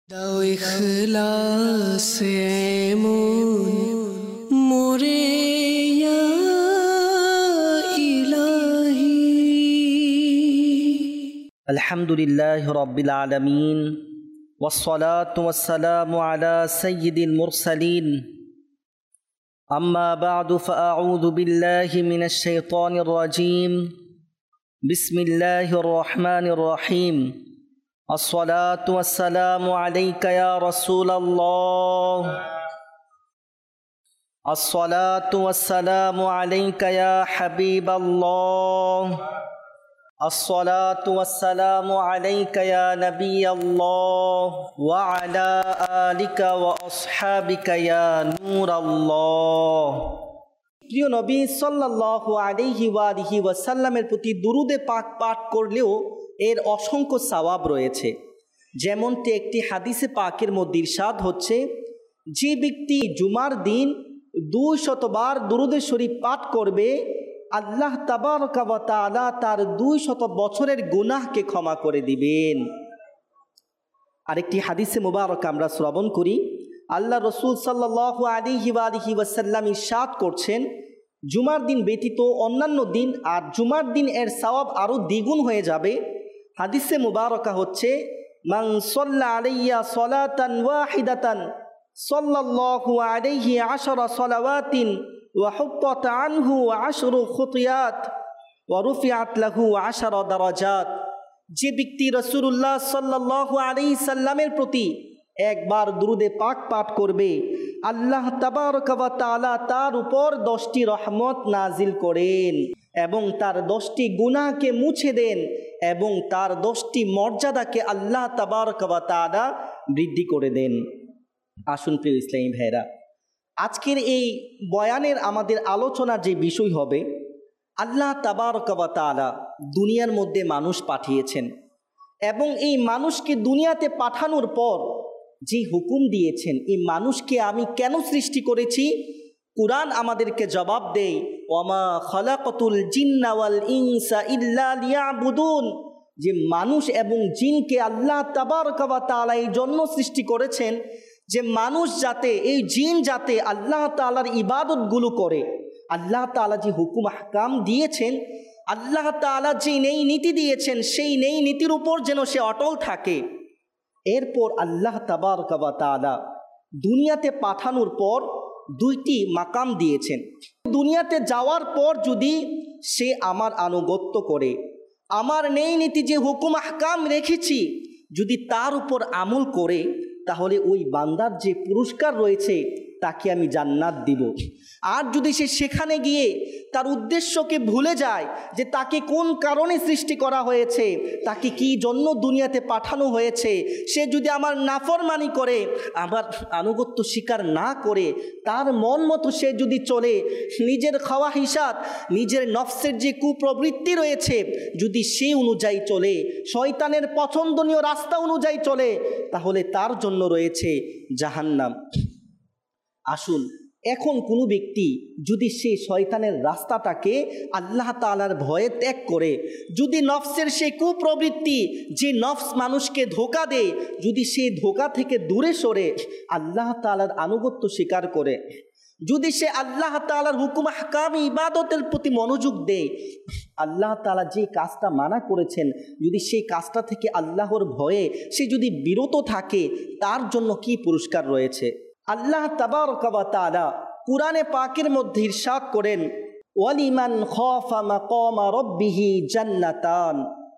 দাও ইখলাসে এমন মোরে ইয়া ইলাহি। আলহামদুলিল্লাহি রাব্বিল আলামিন ওয়াসসালাতু ওয়াসসালামু আলা সাইয়্যিদিল মুরসালিন। আম্মা বা'দু ফাআউযু বিল্লাহি মিনাশ শাইতানির রাজীম। বিসমিল্লাহির রহমানির রহিম। আসসালাতু ওয়াসসালামু আলাইকা ইয়া রাসূলাল্লাহ। আসসালাতু ওয়াসসালামু আলাইকা ইয়া হাবিবাল্লাহ। আসসালাতু ওয়াসসালামু আলাইকা ইয়া নাবিয়াল্লাহ ওয়া আলা আলিকা ওয়া আসহাবিকা ইয়া নূরাল্লাহ। প্রিয় নবী সাল্লাল্লাহু আলাইহি ওয়া আলিহি ওয়াসাল্লামের প্রতি দুরুদে পাক পাঠ করলেও এর অসংখ্য সওয়াব রয়েছে। যেমনটি একটি হাদিসে পাকের মধ্যে ইরশাদ হচ্ছে, যে ব্যক্তি জুমার দিন 200 বার দুরুদে শরীফ পাঠ করবে, আল্লাহ তাবারকা ওয়া তাআলা তার 200 বছরের গুনাহকে ক্ষমা করে দিবেন। আরেকটি হাদিসে মুবারক আমরা শ্রবণ করি, আল্লাহ রসুল সাল্লাল্লাহু আলাইহি ওয়া আলিহি ওয়াসাল্লাম ইরশাদ করছেন, জুমার দিন ব্যতীত অন্যান্য দিন আর জুমার দিন এর সওয়াব আরও দ্বিগুণ হয়ে যাবে। হাদিসে মুবারকা হচ্ছে, মান সাল্লা আলাইয়া সালাতান ওয়াহিদাতান সাল্লাল্লাহু আলাইহি 10 সালাওয়াতিন ওয়া হুত্তাত আনহু 10 খুতিয়াত ওয়া রুফিআত লাহু 10 দারাজাত। যে ব্যক্তি রাসূলুল্লাহ সাল্লাল্লাহু আলাইহি সাল্লামের প্রতি একবার দুরুদে পাক পাঠ করবে, আল্লাহ তাবারকা ওয়া তাআলা তার উপর 10টি রহমত নাজিল করেন এবং তার 10টি গুনাহকে মুছে দেন এবং তার 10টি মর্যাদাকে আল্লাহ তাবারকা ওয়া তাআলা বৃদ্ধি করে দেন। আসুন প্রিয় ইসলামী ভাইরা, আজকের এই বয়ানের আমাদের আলোচনার যে বিষয় হবে, আল্লাহ তাবারকা ওয়া তাআলা দুনিয়ার মধ্যে মানুষ পাঠিয়েছেন এবং এই মানুষকে দুনিয়াতে পাঠানোর পর যে হুকুম দিয়েছেন, এই মানুষকে আমি কেন সৃষ্টি করেছি, কুরআন আমাদেরকে জবাব দেয়, ওয়ামা খালাকাতুল জিন্না ওয়াল ইনসা ইল্লা লিয়াবুদুন। যে মানুষ এবং জিনকে আল্লাহ তাবারকা ওয়া তাআলা এই জন্য সৃষ্টি করেছেন যে মানুষ যাতে, এই জিন যাতে আল্লাহ তাআলার ইবাদতগুলো করে। আল্লাহ তাআলা যে হুকুম আহকাম দিয়েছেন, আল্লাহ তাআলা যে নেই নীতি দিয়েছেন, সেই নেই নীতির উপর যেন সে অটল থাকে। এরপর আল্লাহ তাবারকা ওয়া তাআলা দুনিয়াতে পাঠানোর পর 2টি মাকাম দিয়েছেন। দুনিয়াতে যাওয়ার পর যদি সে আমার আনুগত্য করে, আমার নেই নীতি যে হুকুম আহকাম রেখেছি যদি তার উপর আমল করে, তাহলে ওই বান্দার যে পুরস্কার রয়েছে তাকে আমি জান্নাত দিব। আর যদি সে সেখানে গিয়ে তার উদ্দেশ্যকে ভুলে যায় যে তাকে কোন কারণে সৃষ্টি করা হয়েছে, তাকে কি জন্য দুনিয়াতে পাঠানো হয়েছে, সে যদি আমার নাফরমানি করে, আমার আনুগত্য স্বীকার না করে, তার মন মতো সে যদি চলে, নিজের খাওয়াহিসাত, নিজের নফসের যে কুপ্রবৃত্তি রয়েছে যদি সে অনুযায়ী চলে, শয়তানের পছন্দনীয় রাস্তা অনুযায়ী চলে, তাহলে তার জন্য রয়েছে জাহান্নাম। আসুন, এখন কোনো ব্যক্তি যদি সে শয়তানের রাস্তাটাকে আল্লাহ তাআলার ভয়ে ত্যাগ করে, যদি নফসের সে কুপ্রবৃত্তি, যে নফস মানুষকে ধোঁকা দেয়, যদি সে ধোঁকা থেকে দূরে সরে আল্লাহ তাআলার আনুগত্য স্বীকার করে, যদি সে আল্লাহ তাআলার হুকুম আহকাম ইবাদতের প্রতি মনোযোগ দেয়, আল্লাহ তাআলা যে কাজটা মানা করেছেন যদি সেই কাজটা থেকে আল্লাহর ভয়ে সে যদি বিরত থাকে, তার জন্য কি পুরস্কার রয়েছে। আল্লাহ তাবারকা ওয়া তাআলা কুরআনে পাকের মধ্যে ইরশাদ করেন, ওয়ালিমান খাফা মাকামা রাব্বিহি জান্নাতান।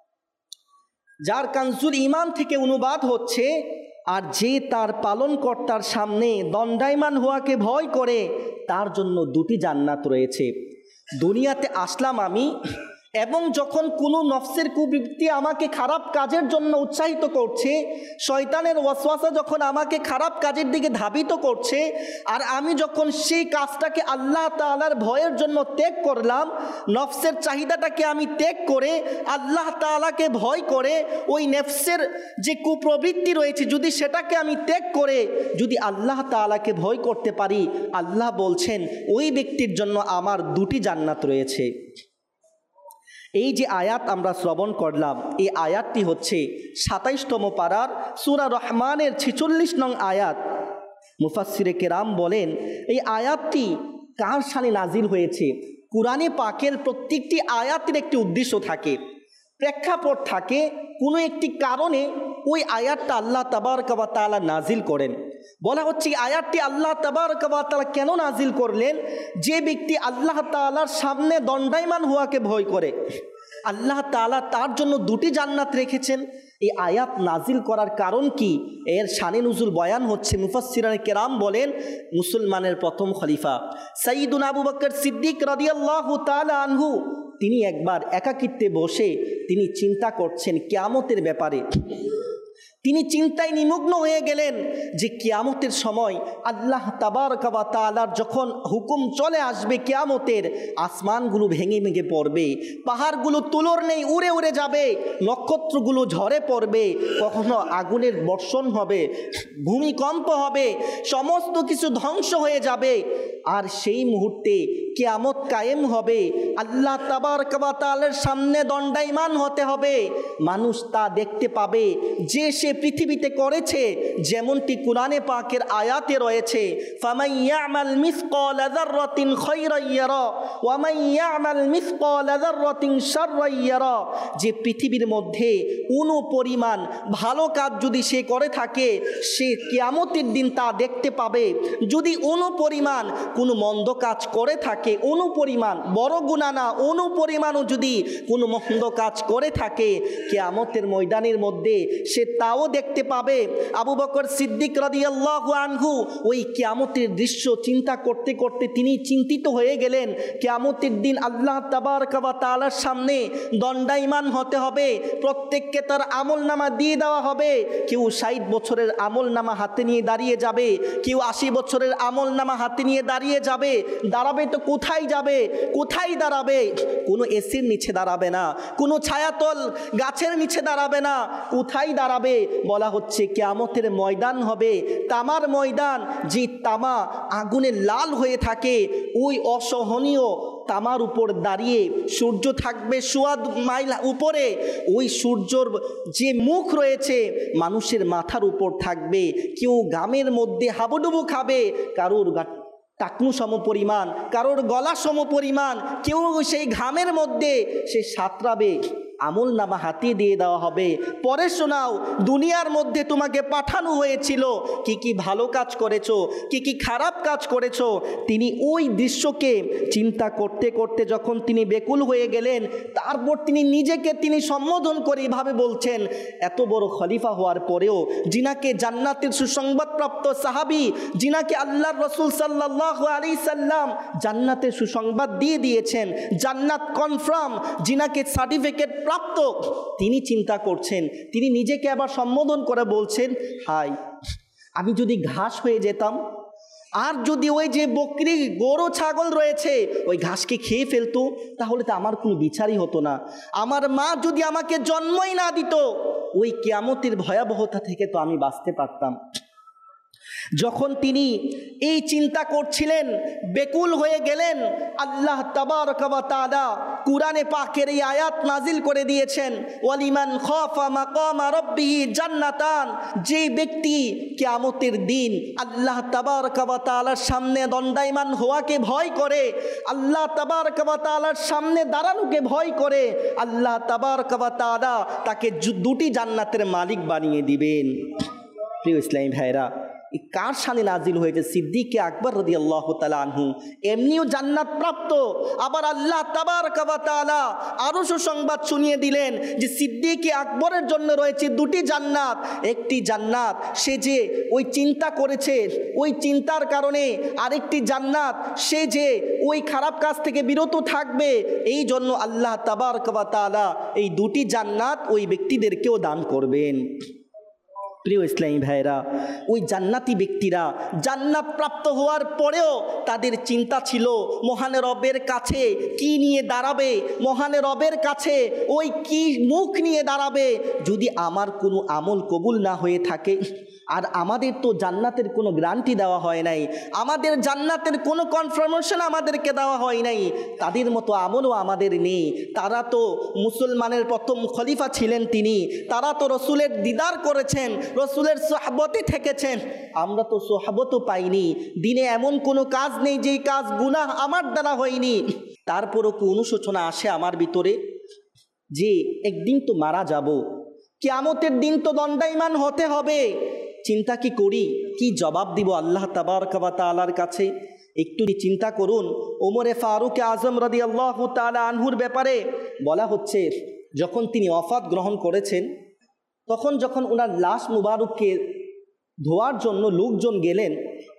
যার কানজুল ঈমান থেকে অনুবাদ হচ্ছে, আর যে তার পালনকর্তার সামনে দণ্ডায়মান হওয়াকে ভয় করে, তার জন্য 2টি জান্নাত রয়েছে। দুনিয়াতে আসলাম আমি, এবং যখন কোনো নফসের কুবৃত্তি আমাকে খারাপ কাজের জন্য উৎসাহিত করছে, শয়তানের ওয়াসওয়াসা যখন আমাকে খারাপ কাজের দিকে ধাবিত করছে, আর আমি যখন সেই কাজটাকে আল্লাহ তাআলার ভয়ের জন্য ত্যাগ করলাম, নফসের চাহিদাটাকে আমি ত্যাগ করে আল্লাহ তাআলাকে ভয় করে, ওই নফসের যে কুপ্রবৃত্তি রয়েছে যদি সেটাকে আমি ত্যাগ করে যদি আল্লাহ তাআলাকে ভয় করতে পারি, আল্লাহ বলছেন ওই ব্যক্তির জন্য আমার 2টি জান্নাত রয়েছে। এই যে আয়াত আমরা শ্রবণ করলাম, এই আয়াতটি হচ্ছে ২৭তম পারার সূরা রহমানের ৪৬ নং আয়াত। মুফাসসিরে কেরাম বলেন এই আয়াতটি কার শানে নাজিল হয়েছে। কুরআনে পাকের প্রত্যেকটি আয়াতের একটি উদ্দেশ্য থাকে, প্রেক্ষাপট থাকে, কোনো একটি কারণে ওই আয়াতটা আল্লাহ তাবারকা ওয়া তাআলা নাজিল করেন। বলা হচ্ছে আয়াতটি আল্লাহ তাবারকা ওয়া তাআলা কেন নাজিল করলেন? যে ব্যক্তি আল্লাহ তাআলার সামনে দণ্ডায়মান হওয়াকে ভয় করে, আল্লাহ তাআলা তার জন্য দুটি জান্নাত রেখেছেন। এই আয়াত নাজিল করার কারণ কি, এর শানে নুজুল বয়ান হচ্ছে। মুফাসসিরানে কেরাম বলেন মুসলমানের প্রথম খলিফা সাইয়্যিদুনা আবু বকর সিদ্দিক রাদিয়াল্লাহু তাআলা আনহু, তিনি একবার একাকিত্বে বসে তিনি চিন্তা করছেন কিয়ামতের ব্যাপারে। তিনি চিন্তায় নিমগ্ন হয়ে গেলেন যে কিয়ামতের সময় আল্লাহ তাবারকা ওয়া তাআলার যখন হুকুম চলে আসবে কিয়ামতের, আসমানগুলো ভেঙে ভেঙে পড়বে, পাহাড়গুলো তুলোর নেই উড়ে উড়ে যাবে, নক্ষত্রগুলো ঝরে পড়বে, কখনো আগুনের বর্ষণ হবে, ভূমিকম্প হবে, সমস্ত কিছু ধ্বংস হয়ে যাবে। আর সেই মুহূর্তে কিয়ামত কায়েম হবে, আল্লাহ তাবারকা ওয়া তাআলার সামনে দণ্ডায়মান হতে হবে। মানুষ তা দেখতে পাবে যে সে পৃথিবীতে করেছে, যেমনটি কুরআনে পাকের আয়াতে রয়েছে, ফামান ইয়ামাল মিসকালা যাররাতিন খায়রান ইয়ারা ওয়া মান ইয়ামাল মিসকালা যাররাতিন শাররান ইয়ারা। যে পৃথিবীর মধ্যে কোনো পরিমাণ ভালো কাজ যদি সে করে থাকে, সে কিয়ামতের দিন তা দেখতে পাবে। যদি কোনো পরিমাণ কোনো মন্দ কাজ করে থাকে, কোনো পরিমাণ বড় গুনাহ না, কোনো পরিমাণও যদি কোনো মন্দ কাজ করে থাকে, কিয়ামতের ময়দানের মধ্যে সে তাও দেখতে পাবে। আবু বকর সিদ্দিক রাদিয়াল্লাহু আনহু ওই কিয়ামতের দৃশ্য চিন্তা করতে করতে তিনি চিন্তিত হয়ে গেলেন। কিয়ামতের দিন আল্লাহ তাবারকা ওয়া তাআলার সামনে দণ্ডায়মান হতে হবে, প্রত্যেককে তার আমলনামা দিয়ে দেওয়া হবে। কেউ ৬০ বছরের আমলনামা হাতে নিয়ে দাঁড়িয়ে যাবে, কেউ ৮০ বছরের আমলনামা হাতে নিয়ে দাঁড়িয়ে যাবে। দাঁড়াবে তো কোথায় যাবে, কোথায় দাঁড়াবে? কোনো এসির নিচে দাঁড়াবে না, কোনো ছায়াতল গাছের নিচে দাঁড়াবে না, কোথায় দাঁড়াবে? বলা হচ্ছে কিয়ামতের ময়দান হবে তামার ময়দান। যে তামা আগুনে লাল হয়ে থাকে, ওই অসহনীয় তামার উপর দাঁড়িয়ে সূর্য থাকবে ১০০ মাইল উপরে, ওই সূর্যর যে মুখ রয়েছে মানুষের মাথার উপর থাকবে। কেউ ঘামের মধ্যে হাবুডুবু খাবে, কারোর টাকনু সম পরিমাণ, কারোর গলা সম পরিমাণ, কেউ সেই ঘামের মধ্যে সে সাঁতরাবে। আমল নামা হাতিয়ে দিয়ে দেওয়া হবে, পরে শোনাও দুনিয়ার মধ্যে তোমাকে পাঠানো হয়েছিল, কি কি ভালো কাজ করেছো, কি কি খারাপ কাজ করেছো। তিনি ওই দৃশ্যকে চিন্তা করতে করতে যখন তিনি বেকুল হয়ে গেলেন, তারপর তিনি সম্বোধন করে এভাবে বলছেন, এত বড় খলিফা হওয়ার পরেও, যিনাকে জান্নাতের সুসংবাদপ্রাপ্ত সাহাবী, যিনাকে আল্লাহর রাসূল সাল্লাল্লাহু আলাইহি সাল্লাম জান্নাতের সুসংবাদ দিয়ে দিয়েছেন, জান্নাত কনফার্ম, যিনাকে সার্টিফিকেট প্রাপ্ত, তিনি চিন্তা করছেন, তিনি নিজেকে আবার সম্বোধন করে বলছেন, হাই আমি যদি ঘাস হয়ে যেতাম, আর যদি ওই যে বকরি গরু ছাগল রয়েছে ওই ঘাসকে খেয়ে ফেলতো, তাহলে তো আমার কোনো বিচারই হতো না। আমার মা যদি আমাকে জন্মই না দিত, ওই কিয়ামতের ভয়াবহতা থেকে তো আমি বাঁচতে পারতাম। যখন তিনি এই চিন্তা করছিলেন, বেকুল হয়ে গেলেন, আল্লাহ তাবারকা ওয়া তাআলা কুরআনে পাকের এই আয়াত নাজিল করে দিয়েছেন, ওয়ালিমান খাফা মাকামা রাব্বিহি জান্নাতান। যে ব্যক্তি কিয়ামতের দিন আল্লাহ তাবারকা ওয়া তাআলার সামনে দণ্ডায়মান হওয়াকে ভয় করে, আল্লাহ তাবারকা ওয়া তাআলার সামনে দাঁড়ানোকে ভয় করে, আল্লাহ তাবারকা ওয়া তাআলা তাকে দুটি জান্নাতের মালিক বানিয়ে দিবেন। প্রিয় ইসলামী ভাইরা, কার শানে নাজিল হয়েছে? সিদ্দিকে আকবর রাদিয়াল্লাহু তাআলা আনহু এমনিও জান্নাত প্রাপ্ত, আবার আল্লাহ তাবারকা ওয়া তাআলা আরো সুসংবাদ শুনিয়ে দিলেন যে সিদ্দিকে আকবরের জন্য রয়েছে দুটি জান্নাত। একটি জান্নাত সে যে ওই চিন্তা করেছে, ওই চিন্তার কারণে, আরেকটি জান্নাত সে যে ওই খারাপ কাজ থেকে বিরত থাকবে, এই জন্য আল্লাহ তাবারকা ওয়া তাআলা এই দুটি জান্নাত ওই ব্যক্তিদেরকেও দান করবেন। প্রিয় ইসলামী ভাইরা, ওই জান্নাতি ব্যক্তিরা জান্নাত প্রাপ্ত হওয়ার পরেও তাদের চিন্তা ছিল মহান রবের কাছে কি নিয়ে দাঁড়াবে, মহান রবের কাছে ওই কি মুখ নিয়ে দাঁড়াবে। যদি আমার কোনো আমল কবুল না হয়ে থাকে, আর আমাদের তো জান্নাতের কোনো গ্যারান্টি দেওয়া হয় নাই, আমাদের জান্নাতের কোনো কনফার্মেশন আমাদেরকে দেওয়া হয় নাই। তাদের মতো আমলও আমাদের নেই। তারা তো মুসলমানের প্রথম খলিফা ছিলেন তিনি, তারা তো রসুলের দিদার করেছেন, রসুলের সোহবতে থেকেছেন। আমরা তো সোহবতও পাইনি। দিনে এমন কোনো কাজ নেই যেই কাজ গুনাহ আমার দ্বারা হয়নি। তারপরও কি অনুশোচনা আসে আমার ভিতরে যে একদিন তো মারা যাব, কিয়ামতের দিন তো দণ্ডায়মান হতে হবে। চিন্তা কি করি, কি জবাব দিব আল্লাহ তাবারক ওয়া তাআলার কাছে? একটু চিন্তা করুন। ওমরে ফারুক আজম রাদিয়াল্লাহু তাআলা আনহুর ব্যাপারে বলা হচ্ছে, যখন তিনি ওয়াফাত গ্রহণ করেছেন, তখন যখন ওনার লাশ মুবারককে ধোয়ার জন্য লোকজন গেলেন,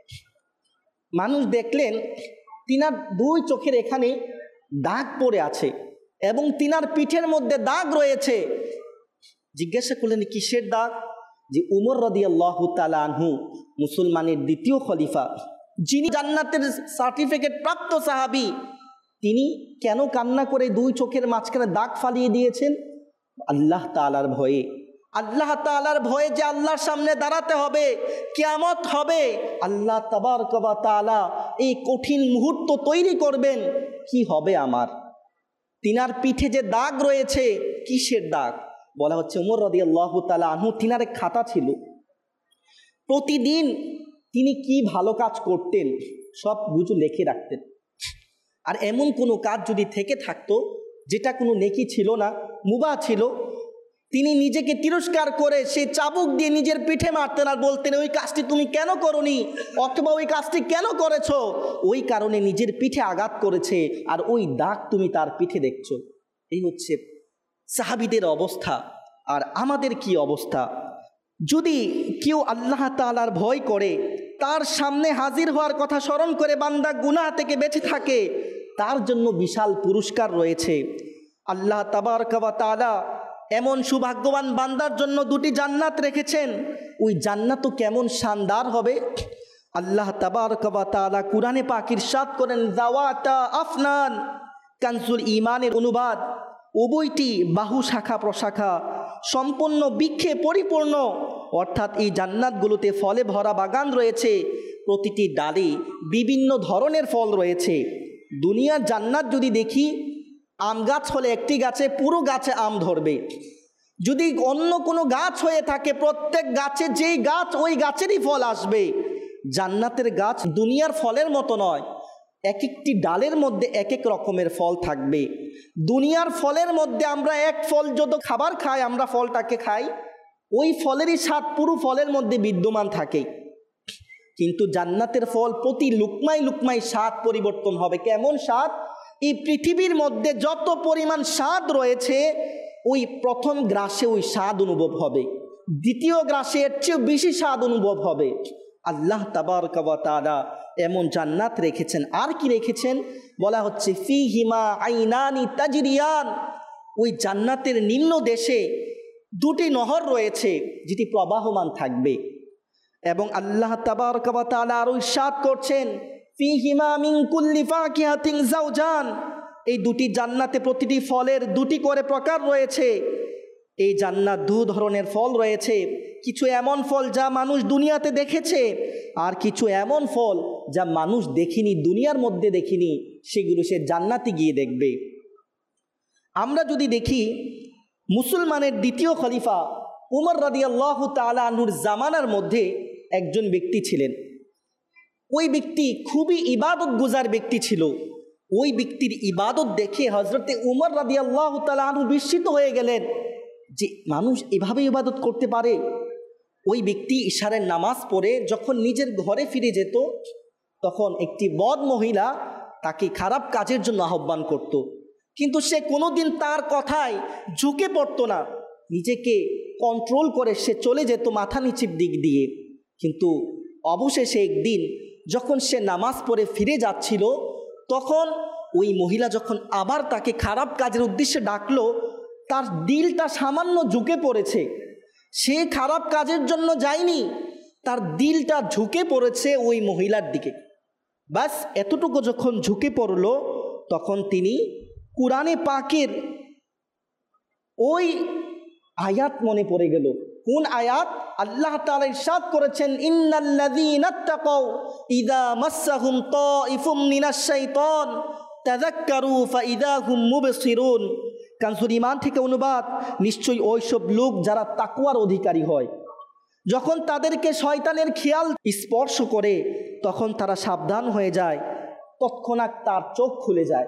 মানুষ দেখলেন তিনার দুই চোখের এখানে দাগ পড়ে আছে এবং তিনার পিঠের মধ্যে দাগ রয়েছে। জিজ্ঞাসা করলেন কিসের দাগ? যে উমর রাদিয়াল্লাহু তাআলা আনহু, মুসলমানের দ্বিতীয় খলিফা, যিনি জান্নাতের সার্টিফিকেট প্রাপ্ত সাহাবী, তিনি কেন কান্না করে দুই চোখের মাঝখানে দাগ ফালিয়ে দিয়েছেন? আল্লাহ তাআলার ভয়ে। আল্লাহ তাআলার ভয়ে যে আল্লাহর সামনে দাঁড়াতে হবে, কিয়ামত হবে, আল্লাহ তাবারক ওয়া তাআলা এই কঠিন মুহূর্ত তৈরি করবেন। কি হবে আমার? তিনার পিঠে যে দাগ রয়েছে, কিসের দাগ? বলা হচ্ছে উমর রাদিয়াল্লাহু তাআলা আনহু, তিনার এক খাতা ছিল। প্রতিদিন তিনি কি ভালো কাজ করতেন সব কিছু লিখে রাখতেন। আর এমন কোনো কাজ যদি থেকে থাকতো যেটা কোনো নেকি ছিল না, মুবাহ ছিল, তিনি নিজেকে তিরস্কার করে সেই চাবুক দিয়ে নিজের পিঠে মারতেন আর বলতেন, ওই কাজটি তুমি কেন করোনি, অথবা ওই কাজটি কেন করেছো? ওই কারণে নিজের পিঠে আঘাত করেছে আর ওই দাগ তুমি তার পিঠে দেখছো। এই হচ্ছে সাহাবীদের অবস্থা। আর আমাদের কি অবস্থা? যদি কেউ আল্লাহ তাআলার ভয় করে, তার সামনে হাজির হওয়ার কথা স্মরণ করে বান্দা গুনাহ থেকে বেঁচে থাকে, তার জন্য বিশাল পুরস্কার রয়েছে। আল্লাহ তাবারক ওয়া তাআলা এমন সৌভাগ্যবান বান্দার জন্য দুটি জান্নাত রেখেছেন। ওই জান্নাতও কেমন শানদার হবে। আল্লাহ তাবারক ওয়া তাআলা কুরআনে পাক ইরশাদ করেন, যাওয়াতা আফনান, কানজুল ঈমানের অনুবাদ, উভয়টি বাহু শাখা প্রশাখা, সম্পূর্ণ বৃক্ষে পরিপূর্ণ। অর্থাৎ এই জান্নাতগুলোতে ফলে ভরা বাগান রয়েছে, প্রতিটি ডালে বিভিন্ন ধরনের ফল রয়েছে। দুনিয়ার জান্নাত যদি দেখি, আম গাছ হলে একটি গাছে পুরো গাছে আম ধরবে। যদি অন্য কোনো গাছ হয়ে থাকে, প্রত্যেক গাছে যেই গাছ ওই গাছেরই ফল আসবে। জান্নাতের গাছ দুনিয়ার ফলের মতো নয়, এক একটি ডালের মধ্যে এক এক রকমের ফল থাকবে। দুনিয়ার ফলের মধ্যে আমরা এক ফল যত খাবার খাই, আমরা ফলটাকে খাই, ওই ফলেরই স্বাদ পুরো ফলের মধ্যে বিদ্যমান থাকে। কিন্তু জান্নাতের ফল প্রতি লুকমায় লুকমায় স্বাদ পরিবর্তন হবে। কেমন স্বাদ? এই পৃথিবীর মধ্যে যত পরিমাণ স্বাদ রয়েছে, ওই প্রথম গ্রাসে ওই স্বাদ অনুভব হবে, দ্বিতীয় গ্রাসে এর চেয়েও বেশি স্বাদ অনুভব হবে। আল্লাহ তাবারক ওয়া তাআলা এমন জান্নাত রেখেছেন। আর কি রেখেছেন? বলা হচ্ছে ফিহিমা আইনানি তাজরিয়ান, ওই জান্নাতের নিম্ন দেশে দুটি নহর রয়েছে যেটি প্রবাহমান থাকবে। এবং আল্লাহ তাবারক ওয়া তাআলা আরো ইরশাদ করছেন, ফিহিমা মিন কুল্লি ফাকিহাতিন যাওজান, এই দুটি জান্নাতে প্রতিটি ফলের দুটি করে প্রকার রয়েছে। এই জান্নাত দু ধরনের ফল রয়েছে, কিছু এমন ফল যা মানুষ দুনিয়াতে দেখেছে, আর কিছু এমন ফল যা মানুষ দেখিনি, দুনিয়ার মধ্যে দেখিনি, সেগুলো সে জান্নাতে গিয়ে দেখবে। আমরা যদি দেখি, মুসলমানের দ্বিতীয় খলিফা উমর রাদিয়াল্লাহু তাআলা আনহুর জামানার মধ্যে একজন ব্যক্তি ছিলেন। ওই ব্যক্তি খুবই ইবাদত গুজার ব্যক্তি ছিল। ওই ব্যক্তির ইবাদত দেখে হযরতে উমর রাদিয়াল্লাহু তাআলা আনহু বিস্মিত হয়ে গেলেন যে মানুষ এভাবে ইবাদত করতে পারে। ওই ব্যক্তি ইশারের নামাজ পড়ে যখন নিজের ঘরে ফিরে যেত, তখন একটি বদ মহিলা তাকে খারাপ কাজের জন্য আহ্বান করত, কিন্তু সে কোনোদিন তার কথায় ঝুঁকে পড়তো না, নিজেকে কন্ট্রোল করে সে চলে যেত মাথা নিচের দিক দিয়ে। কিন্তু অবশেষে একদিন যখন সে নামাজ পড়ে ফিরে যাচ্ছিল, তখন ওই মহিলা যখন আবার তাকে খারাপ কাজের উদ্দেশ্যে ডাকলো, তার দিলটা সামান্য ঝুঁকে পড়েছে। সে খারাপ কাজের জন্য যায়নি, তার দিলটা ঝুঁকে পড়েছে ওই মহিলার দিকে। বাস এতটুকু যখন ঝুঁকে পড়ল, তখন তিনি কুরআনে পাকের ওই আয়াত মনে পড়ে গেল, কোন আয়াত? আল্লাহ তাআলা ইরশাদ করেছেন, ইন্নাল্লাযীনা তাকাউ ইযা মাসসাহুম তাইফুম মিনাশ শাইতান তাযাক্কারু ফাইযা হুম মুবসিরুন। কানসুর ঈমান থেকে অনুবাদ, নিশ্চয়ই ওইসব লোক যারা তাকওয়ার অধিকারী হয়, যখন তাদেরকে শয়তানের খেয়াল স্পর্শ করে তখন তারা সাবধান হয়ে যায়, তৎক্ষণাৎ তার চোখ খুলে যায়।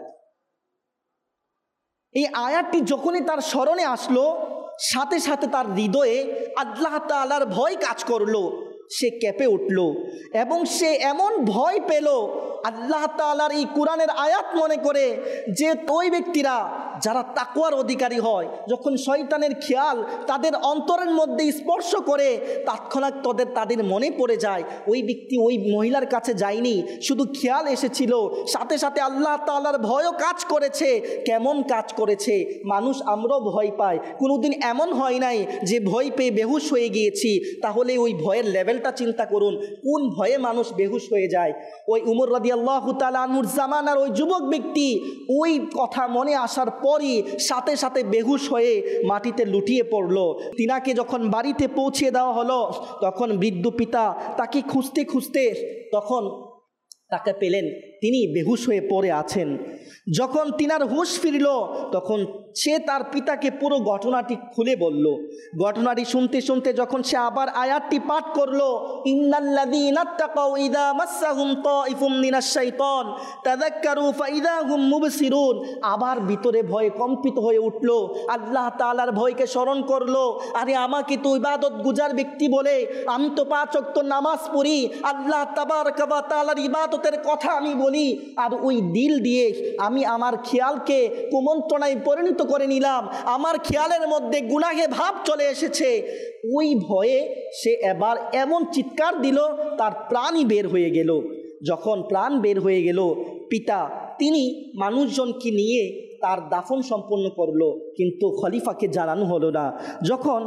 এই আয়াতটি যখনই তার স্মরণে আসলো, সাথে সাথে তার হৃদয়ে আল্লাহ তাআলার ভয় কাজ করলো, সে কেঁপে উঠল এবং সে এমন ভয় পেল আল্লাহ তাআলার এই কোরআনের আয়াত মনে করে, যে ওই ব্যক্তিরা যারা তাকওয়ার অধিকারী হয়, যখন শয়তানের খেয়াল তাদের অন্তরের মধ্যে স্পর্শ করে তৎক্ষণাৎ তাদের মনে পড়ে যায় ওই ব্যক্তি ওই মহিলার কাছে যায়নি, শুধু খেয়াল এসেছিল, সাথে সাথে আল্লাহ তাআলার ভয়ও কাজ করেছে। কেমন কাজ করেছে? মানুষ আমরাও ভয় পাই, কোনোদিন এমন হয় নাই যে ভয় পেয়ে বেহুশ হয়ে গিয়েছি। তাহলে ওই ভয়ের লেভেলটা চিন্তা করুন, কোন ভয়ে মানুষ বেহুশ হয়ে যায়। ওই উমর রাদিয়াল্লাহু তাআলা আনহুর জামানার ওই যুবক ব্যক্তি ওই কথা মনে আসার পরই সাথে সাথে বেহুশ হয়ে মাটিতে লুটিয়ে পড়ল। তিনাকে যখন বাড়িতে পৌঁছে দেওয়া হলো, তখন বৃদ্ধ পিতা তাকে খুঁজতে খুঁজতে তখন তাকে পেলেন, তিনি বেহুশ হয়ে পড়ে আছেন। যখন তিনার হুঁশ ফিরল, তখন সে তার পিতাকে পুরো ঘটনাটি খুলে বলল। ঘটনাটি শুনতে শুনতে যখন সে আবার আয়াতটি পাঠ করলো, ইন্নাল্লাযীনা তাকাউ ইযা মাসসাহুম তাইফুম মিনাশ শাইতান তাযাক্কারু ফাইযা হুম মুবসিরুন, আবার ভিতরে ভয়ে কম্পিত হয়ে উঠল, আল্লাহ তাআলার ভয়কে স্মরণ করলো। আরে আমাকে তো ইবাদত গুজার ব্যক্তি বলে, আমি তো 5 ওয়াক্ত নামাজ পড়ি, আল্লাহ তাবারকা ওয়া তাআলার ইবাদতের কথা আমি বলি, আর ওই দিল দিয়ে আমি আমার খেয়ালকে কুমন্ত্রণায় পরিণত করে নিলাম, আমার খেয়ালের মধ্যে গুনাহে ভাব চলে এসেছে। ওই ভয়ে সে এবার এমন চিৎকার দিল, তার প্রাণই বের হয়ে গেল। যখন প্রাণ বের হয়ে গেল, পিতা তিনি মানুষজনকে নিয়ে তার দাফন সম্পন্ন করলো, কিন্তু খলিফাকে জানানো হলো না। যখন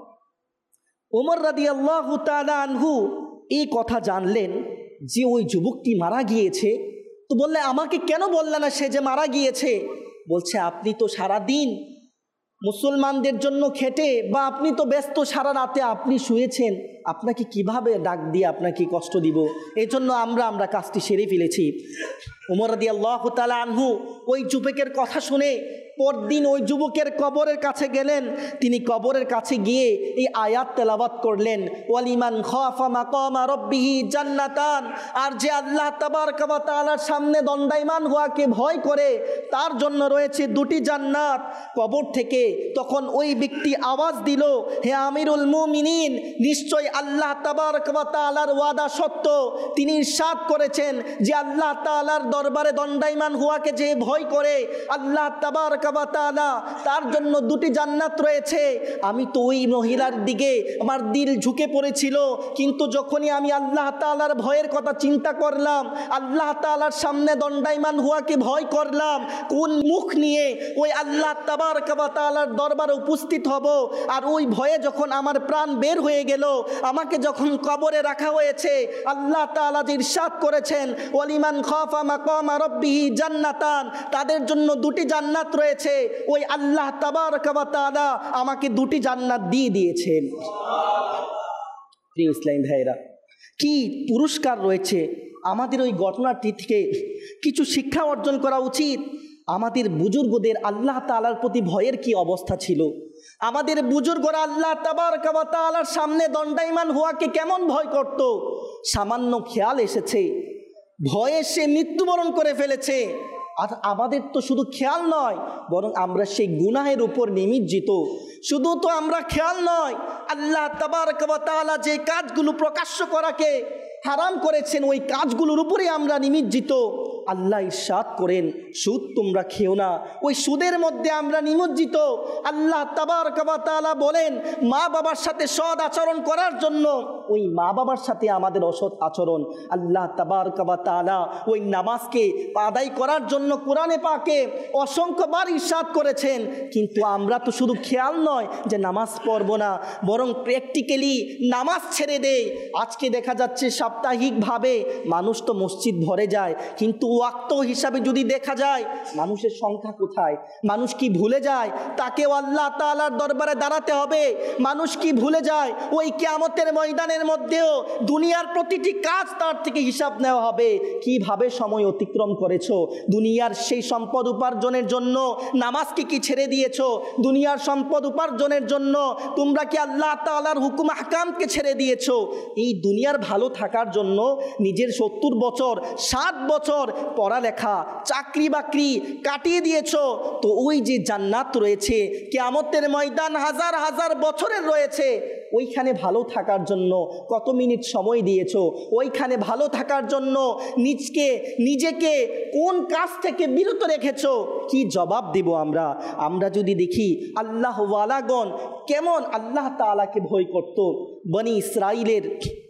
ওমর রাদিয়াল্লাহু তাআলা আনহু এই কথা জানলেন যে ওই যুবকটি মারা গিয়েছে, তো বললে, আমাকে কেন বললে না সে যে মারা গিয়েছে? বলছে, আপনি তো সারা দিন মুসলমানদের জন্য খেটে, বা আপনি তো ব্যস্ত সারা রাতে, আপনি শুয়েছেন, আপনাকে কিভাবে ডাক দিয়ে আপনাকে কষ্ট দিব? এই জন্য আমরা কাজটি সেরে ফেলেছি। ওমর রাদিয়াল্লাহু তাআলা আনহু ওই যুবকের কথা শুনে পরদিন ওই যুবকের কবরের কাছে গেলেন। তিনি কবরের কাছে গিয়ে এই আয়াত তেলাওয়াত করলেন, ওয়ালিমান খাফা মাকামা রাব্বিহি জান্নাতান, আর যে আল্লাহ তাবারকা ওয়া তাআলার সামনে দণ্ডায়মান হওয়াকে ভয় করে তার জন্য রয়েছে 2টি জান্নাত। কবর থেকে তখন ওই ব্যক্তি আওয়াজ দিল, হে আমিরুল মুমিনিন, নিশ্চয় আল্লাহ তাবারকা ওয়া তাআলার ওয়াদা সত্য। তিনি ইরশাদ করেছেন যে আল্লাহ তাআলার দরবারে দণ্ডায়মান হওয়াকে যে ভয় করে, আল্লাহ তাবারকা ওয়া তাআলা তার জন্য 2টি জান্নাত রয়েছে। আমি তো ওই মহিলার দিকে আমার দিল ঝুঁকে পড়েছিল, কিন্তু যখনই আমি আল্লাহ তাআলার ভয়ের কথা চিন্তা করলাম, আল্লাহ তাআলার সামনে দণ্ডায়মান হওয়াকে ভয় করলাম, কোন মুখ নিয়ে ওই আল্লাহ তাবারকা ওয়া তাআলার দরবারে উপস্থিত হব, আর ওই ভয়ে যখন আমার প্রাণ বের হয়ে গেল, আমাকে যখন কবরে রাখা হয়েছে, আল্লাহ তাআলা যে ইরশাদ করেছেন, ওয়ালিমান খাফা মাকামা রাব্বিহি জান্নাতান, তাদের জন্য 2টি জান্নাত রয়েছে, ওই আল্লাহ তাবারকা ওয়া তাআলা আমাকে 2টি জান্নাত দিয়ে দিয়েছেন। প্রিয় ইসলাম ভাইরা, কি পুরস্কার রয়েছে! আমাদের ওই ঘটনাটি থেকে কিছু শিক্ষা অর্জন করা উচিত। আমাদের বুজুর্গদের আল্লাহ তাআলার প্রতি ভয়ের কি অবস্থা ছিল? আমাদের বুজুর্গরা আল্লাহ তাবারকা ওয়া তাআলার সামনে দণ্ডায়মান হওয়াকে কেমন ভয় করত? সামান্য খেয়াল এসেছে, ভয়ে সে মৃত্যুবরণ করে ফেলেছে। আর আমাদের তো শুধু খেয়াল নয়, বরং আমরা সেই গুনাহের উপর নিমজ্জিত। শুধু তো আমরা খেয়াল নয়, আল্লাহ তাবারকা ওয়া তাআলা যে কাজগুলো প্রকাশ্য করাকে হারাম করেছেন, ওই কাজগুলোর উপরে আমরা নিমজ্জিত। আল্লাহ ইরশাদ করেন, সুদ তোমরা খেও না, ওই সুদের মধ্যে আমরা নিমজ্জিত। আল্লাহ তাবারকা ওয়া তাআলা বলেন, মা বাবার সাথে সৎ আচরণ করার জন্য ওই মা বাবার সাথে আমাদের অসৎ আচরণ। আল্লাহ তাবারকা ওয়া তাআলা ওই নামাজকে আদায় করার জন্য কোরআনে পাকে অসংখ্যবার ইরশাদ করেছেন, কিন্তু আমরা তো শুধু খেয়াল নয় যে নামাজ পড়ব না, বরং প্র্যাকটিক্যালি নামাজ ছেড়ে দেয়। আজকে দেখা যাচ্ছে সাপ্তাহিকভাবে মানুষ তো মসজিদ ভরে যায়, কিন্তু ওয়াক্ত হিসাবে যদি দেখা যায় মানুষের সংখ্যা কোথায়? মানুষ কি ভুলে যায় তাকেও আল্লাহ তাআলার দরবারে দাঁড়াতে হবে? মানুষ কি ভুলে যায় ওই কিয়ামতের ময়দানের মধ্যেও দুনিয়ার প্রতিটি কাজ তার থেকে হিসাব নেওয়া হবে? কিভাবে সময় অতিক্রম করেছো? দুনিয়ার সেই সম্পদ উপার্জনের জন্য নামাজকে কি ছেড়ে দিয়েছো? দুনিয়ার সম্পদ উপার্জনের জন্য তোমরা কি আল্লাহ তাআলার হুকুম আহকামকে ছেড়ে দিয়েছো? এই দুনিয়ার ভালো থাকার জন্য নিজের 70 বছর 60 বছর পড়ালেখা চাকরি বাকরি কাটিয়ে দিয়েছো। তো ওই যে জান্নাত রয়েছে, কিয়ামতের ময়দান হাজার হাজার বছরের রয়েছে, ওইখানে ভালো থাকার জন্য কত মিনিট সময় দিয়েছো? ওইখানে ভালো থাকার জন্য নিজেকে কোন কাজ থেকে বিরত রেখেছো? কি জবাব দেব আমরা? আমরা যদি দেখি আল্লাহ ওয়ালাগণ কেমন আল্লাহ তাআলাকে ভয় করত। বনি ইসরাইলের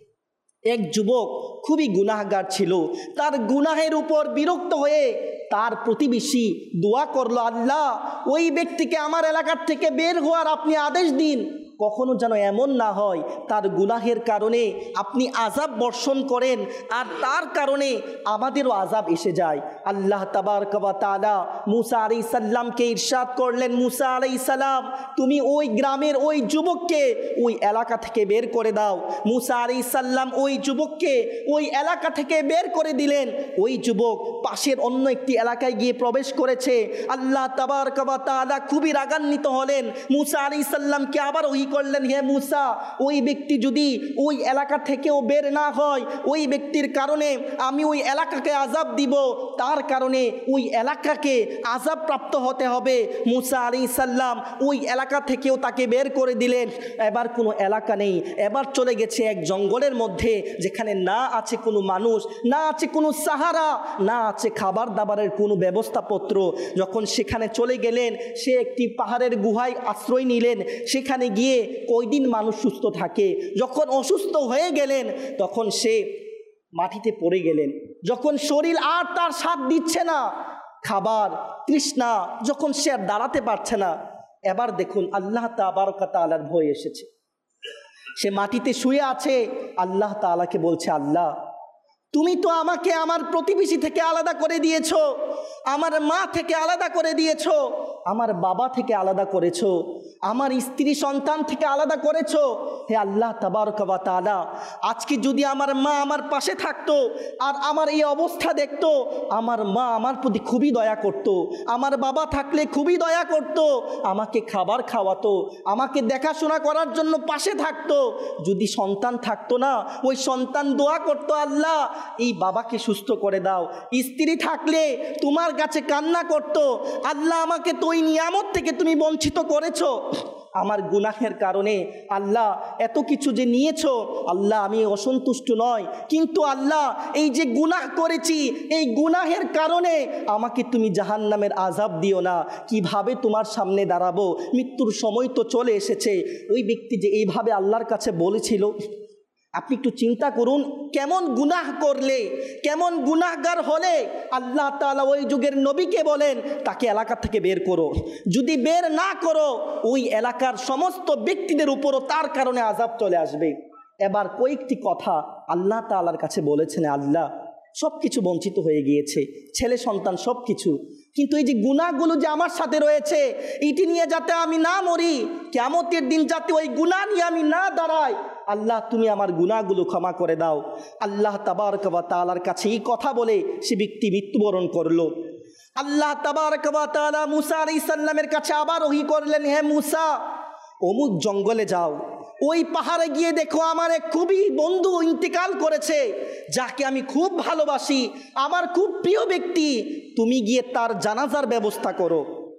এক যুবক খুবই গুনাহগার ছিল। তার গুনাহের উপর বিরক্ত হয়ে তার প্রতিবেশী দোয়া করলো, আল্লাহ ওই ব্যক্তিকে আমার এলাকার থেকে বের হওয়ার আপনি আদেশ দিন, কখনো যেন এমন না হয় তার গুনাহের কারণে আপনি আযাব বর্ষণ করেন আর তার কারণে আমাদেরও আযাব এসে যায়। আল্লাহ তাবারক ওয়া তাআলা মুসা আলাইহিস সালামকে ইরশাদ করলেন, মুসা আলাইহিস সালাম তুমি ওই গ্রামের ওই যুবককে ওই এলাকা থেকে বের করে দাও। মুসা আলাইহিস সালাম ওই যুবককে ওই এলাকা থেকে বের করে দিলেন। ওই যুবক পাশের অন্য একটি এলাকায় গিয়ে প্রবেশ করেছে। আল্লাহ তাবারক ওয়া তাআলা খুবই রাগান্বিত হলেন, মুসা আলাইহিস সালামকে আবার ওহী করলেন, হে মুসা ওই ব্যক্তি যদি ওই এলাকা থেকেও বের না হয়, ওই ব্যক্তির কারণে আমি ওই এলাকাকে আযাব দিব, তার কারণে ওই এলাকাকে আযাব প্রাপ্ত হতে হবে। মুসা আলাইহিস সালাম ওই এলাকা থেকেও তাকে বের করে দিলেন। এবার কোনো এলাকা নেই, এবার চলে গেছে এক জঙ্গলের মধ্যে, যেখানে না আছে কোনো মানুষ, না আছে কোনো সাহারা, না আছে খাবার দাবারের কোনো ব্যবস্থাপত্র। যখন সেখানে চলে গেলেন, সে একটি পাহাড়ের গুহায় আশ্রয় নিলেন। সেখানে গিয়ে কয়দিন মানুষ সুস্থ থাকে। যখন অসুস্থ হয়ে গেলেন তখন সে মাটিতে পড়ে গেলেন। যখন শরীর আর তার সাথ দিচ্ছে না, খাবার তৃষ্ণা, যখন সে আর দাঁড়াতে পারছে না, এবার দেখুন আল্লাহ তাবারকা তাআলার ভয় এসেছে। সে মাটিতে শুয়ে আছে, আল্লাহ তাআলাকে বলছে, আল্লাহ তুমি তো আমাকে আমার প্রতিবেশী থেকে আলাদা করে দিয়েছো, আমার মা থেকে আলাদা করে দিয়েছো, আমার বাবা থেকে আলাদা করেছো, আমার স্ত্রী সন্তান থেকে আলাদা করেছো। হে আল্লাহ তাবারকা ওয়া তাআলা, আজকে যদি আমার মা আমার পাশে থাকতো আর আমার এই অবস্থা দেখতো, আমার মা আমার প্রতি খুবই দয়া করত, আমার বাবা থাকলে খুবই দয়া করত, আমাকে খাবার খাওয়াতো, আমাকে দেখাশোনা করার জন্য পাশে থাকতো। যদি সন্তান থাকতো না, ওই সন্তান দোয়া করতো, আল্লাহ এই বাবাকে সুস্থ করে দাও। স্ত্রী থাকলে তোমার কাছে কান্না করতো, আল্লাহ আমাকে তো ওই নিয়ামত থেকে তুমি বঞ্চিত করেছো। আমার গুনাহের কারণে আল্লাহ এত কিছু যে নিয়েছো, আল্লাহ আমি অসন্তুষ্ট নয়, কিন্তু আল্লাহ এই যে গুনাহ করেছি, এই গুনাহের কারণে আমাকে তুমি জাহান্নামের আযাব দিও না। কিভাবে তোমার সামনে দাঁড়াবো? মৃত্যুর সময় তো চলে এসেছে। ওই ব্যক্তি যে এইভাবে আল্লাহর কাছে বলেছিল, আপনি একটু চিন্তা করুন, কেমন গুনাহ করলে, কেমন গুনাহগার হলে আল্লাহ তাআলা ওই যুগের নবীকে বলেন তাকে এলাকা থেকে বের করো। যদি বের না করো, ওই এলাকার সমস্ত ব্যক্তিদের উপরও তার কারণে আযাব চলে আসবে। এবার কয়েকটি কথা আল্লাহ তাআলার কাছে বলেছেন, আল্লাহ সব কিছু বঞ্চিত হয়ে গিয়েছে, ছেলে সন্তান সব কিছু, কিন্তু এই যে গুনাহগুলো যে আমার সাথে রয়েছে, এটি নিয়ে যাতে আমি না মরি, কিয়ামতের দিন যাতে ওই গুনাহ নিয়ে আমি না দাঁড়াই, আল্লাহ তুমি আমার গুনাহগুলো ক্ষমা করে দাও। আল্লাহ তাবারক ওয়া তাআলার কাছে এই কথা বলে সে ব্যক্তি মৃত্যুবরণ করলো। আল্লাহ তাবারক ওয়া তাআলা মুসা আলাইহিস সালামের কাছে আবার ওহী করলেন, হে মুসা অমুক জঙ্গলে যাও, ওই পাহাড়ে গিয়ে দেখো আমার এক খুবই বন্ধু ইন্তেকাল করেছে, যাকে আমি খুব ভালোবাসি, আমার খুব প্রিয় ব্যক্তি, তুমি গিয়ে তার জানাজার ব্যবস্থা করো।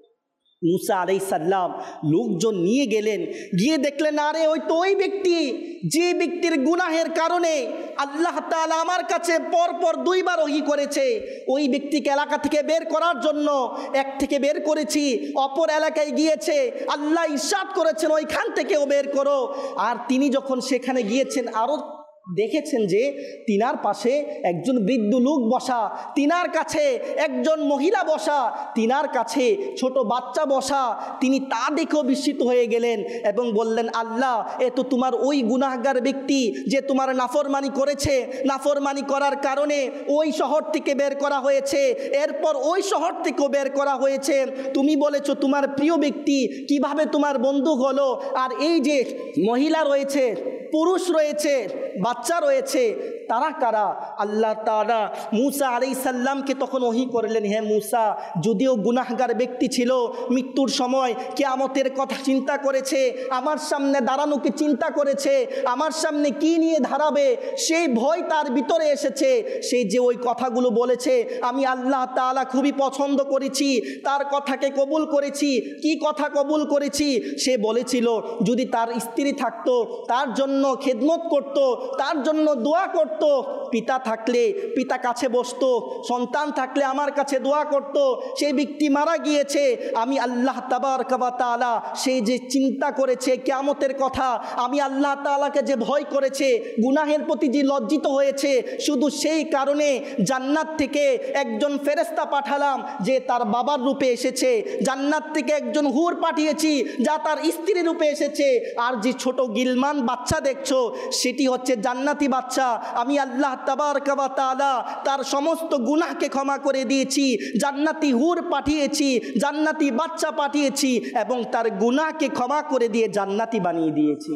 মুসা আলাইহিস সালাম লোকজন নিয়ে গেলেন, গিয়ে দেখলেন আরে ওই তো ওই ব্যক্তি, যে ব্যক্তির গুনাহের কারণে আল্লাহ তাআলা আমার কাছে পরপর 2 বার ওহী করেছে। ওই ব্যক্তিকে এলাকা থেকে বের করার জন্য এক থেকে বের করেছি, অপর এলাকায় গিয়েছে, আল্লাহ ইরশাদ করেছেন ওইখান থেকেও বের করো। আর তিনি যখন সেখানে গিয়েছেন, আরও দেখেছেন যে তিনার পাশে একজন বৃদ্ধ লোক বসা, তিনার কাছে একজন মহিলা বসা, তিনার কাছে ছোট বাচ্চা বসা। তিনি তা দেখেও বিস্মিত হয়ে গেলেন এবং বললেন, আল্লাহ, এ তো তোমার ওই গুনাহগার ব্যক্তি যে তোমার নাফরমানি করেছে, নাফরমানি করার কারণে ওই শহর থেকে বের করা হয়েছে, এরপর ওই শহর থেকেও বের করা হয়েছে। তুমি বলেছো তোমার প্রিয় ব্যক্তি কিভাবে তোমার বন্ধু হলো? আর এই যে মহিলা রয়েছে, পুরুষ রয়েছে, বাচ্চা রয়েছে, তারা কারা? আল্লাহ তাআলা মূসা আলাইহিস সালামকে তখন ওহী করলেন, হে মূসা, যদিও গুনাহগার ব্যক্তি ছিল, মৃত্যুর সময় কিয়ামতের কথা চিন্তা করেছে, আমার সামনে দাঁড়ানোকে চিন্তা করেছে, আমার সামনে কি নিয়ে দাঁড়াবে সেই ভয় তার ভিতরে এসেছে। সে যে ওই কথাগুলো বলেছে, আমি আল্লাহ তাআলা খুবই পছন্দ করেছি, তার কথাকে কবুল করেছি। কি কথা কবুল করেছি? সে বলেছিল যদি তার স্ত্রী থাকতো তার জন্য খেদমত করত, তার জন্য দোয়া করত, পিতা থাকলে পিতা কাছে বসতো, সন্তান থাকলে আমার কাছে দোয়া করত। সেই ব্যক্তি মারা গিয়েছে, আমি আল্লাহ তাবারকা ওয়া তাআলা সেই যে চিন্তা করেছে কিয়ামতের কথা, আমি আল্লাহ তাআলাকে যে ভয় করেছে, গুনাহের প্রতি যে লজ্জিত হয়েছে, শুধু সেই কারণে জান্নাত থেকে একজন ফেরেশতা পাঠালাম যে তার বাবার রূপে এসেছে, জান্নাত থেকে একজন হুর পাঠিয়েছি যা তার স্ত্রী রূপে এসেছে, আর যে ছোট গিলমান বাচ্চা দেখছো সেটি হচ্ছে জান্নাতি বাচ্চা। আমি আল্লাহ তাবারকা ওয়া তাআলা তার সমস্ত গুনাহকে ক্ষমা করে দিয়েছি, জান্নাতি হুর পাঠিয়েছি, জান্নাতি বাচ্চা পাঠিয়েছি এবং তার গুনাহকে ক্ষমা করে দিয়ে জান্নাতি বানিয়ে দিয়েছি।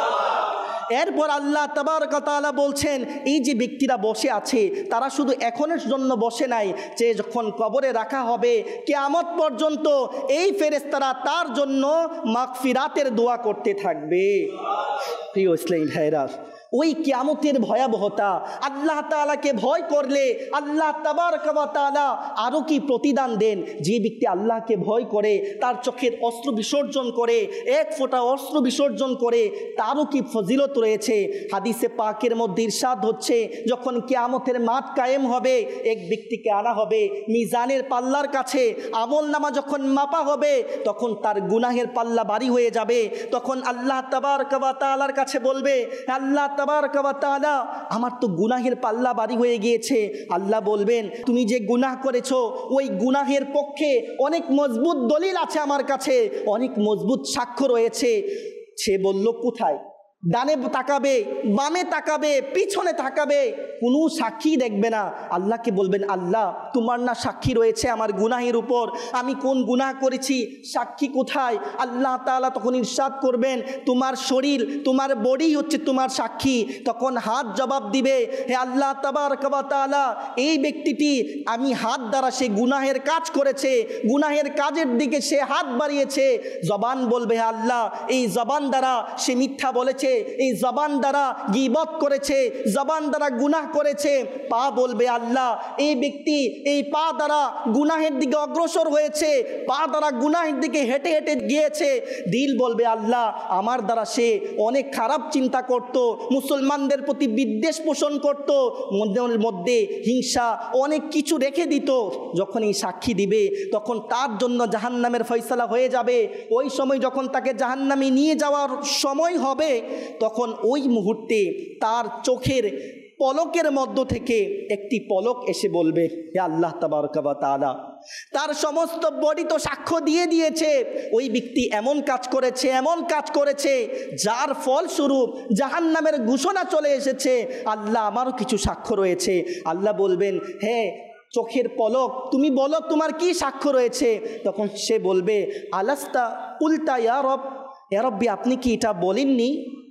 এরপর আল্লাহ তাবারক ওয়া তাআলা বলছেন, এই যে ব্যক্তিরা বসে আছে তারা শুধু এখনের জন্য বসে নাই, যে যখন কবরে রাখা হবে কিয়ামত পর্যন্ত এই ফেরেশতারা তার জন্য মাগফিরাতের দোয়া করতে থাকবে। প্রিয় ইসলামী ভাইরা, ওই কিয়ামতের ভয়াবহতা, আল্লাহ তাআলাকে ভয় করলে আল্লাহ তাবারক ওয়া তাআলা আরও কি প্রতিদান দেন। যে ব্যক্তি আল্লাহকে ভয় করে, তার চোখের অশ্রু বিসর্জন করে, এক ফোঁটা অশ্রু বিসর্জন করে, তারও কি ফজিলত রয়েছে। হাদিসে পাকের মধ্যে ইরশাদ হচ্ছে, যখন কিয়ামতের মাঠ কায়েম হবে, এক ব্যক্তিকে আনা হবে মিজানের পাল্লার কাছে, আমল নামা যখন মাপা হবে তখন তার গুনাহের পাল্লা ভারী হয়ে যাবে। তখন আল্লাহ তাবারক ওয়া তাআলার কাছে বলবে, আল্লাহ তাবারক ওয়া তাআলা, আমার তো গুনাহের পাল্লা ভারী হয়ে গিয়েছে। আল্লাহ বলবেন, তুমি যে গুনাহ করেছো ওই গুনাহের পক্ষে অনেক মজবুত দলিল আছে আমার কাছে, অনেক মজবুত সাক্ষ্য রয়েছে। সে বলল, কোথায়? ডানে তাকাবে, বামে তাকাবে, পিছনে তাকাবে, কোনো সাক্ষী দেখবে না। আল্লাহকে বলবেন, আল্লাহ, তোমার না সাক্ষী রয়েছে আমার গুনাহের উপর, আমি কোন গুনাহ করেছি, সাক্ষী কোথায়? আল্লাহ তাআলা তখন ইরশাদ করবেন, তোমার শরীর, তোমার বডি হচ্ছে তোমার সাক্ষী। তখন হাত জবাব দিবে, হে আল্লাহ তাবারক ওয়া তাআলা, এই ব্যক্তিটি আমি হাত দ্বারা সে গুনাহের কাজ করেছে, গুনাহের কাজের দিকে সে হাত বাড়িয়েছে। জবান বলবে, হে আল্লাহ, এই জবান দ্বারা সে মিথ্যা বলেছে, এই জবান দ্বারা গীবত করেছে, জবান দ্বারা গুনাহ করেছে। পা বলবে, আল্লাহ, এই ব্যক্তি এই পা দ্বারা গুনাহের দিকে অগ্রসর হয়েছে, পা দ্বারা গুনাহের দিকে হেঁটে হেঁটে গিয়েছে। দিল বলবে, আল্লাহ, আমার দ্বারা সে অনেক খারাপ চিন্তা করত, মুসলমানদের প্রতি বিদ্বেষ পোষণ করত, মনের মধ্যে হিংসা অনেক কিছু রেখে দিত। যখন এই সাক্ষী দিবে তখন তার জন্য জাহান্নামের ফয়সালা হয়ে যাবে। ওই সময় যখন তাকে জাহান্নামে নিয়ে যাওয়ার সময় হবে, তখন ওই মুহূর্তে তার চোখের পলকের মধ্য থেকে একটি পলক এসে বলবে, হে আল্লাহ তাবারক ওয়া তাআলা, তার সমস্ত বডি তো সাক্ষ্য দিয়ে দিয়েছে ওই ব্যক্তি এমন কাজ করেছে, এমন কাজ করেছে যার ফলস্বরূপ জাহান্নামের ঘোষণা চলে এসেছে। আল্লাহ, আমারও কিছু সাক্ষ্য রয়েছে। আল্লাহ বলবেন, হ্যাঁ, চোখের পলক, তুমি বলো তোমার কি সাক্ষ্য রয়েছে। তখন সে বলবে, আলাস্তা কুলতা ইয়া রব, ইয়া রব্বি, আপনি কি এটা বলেননি?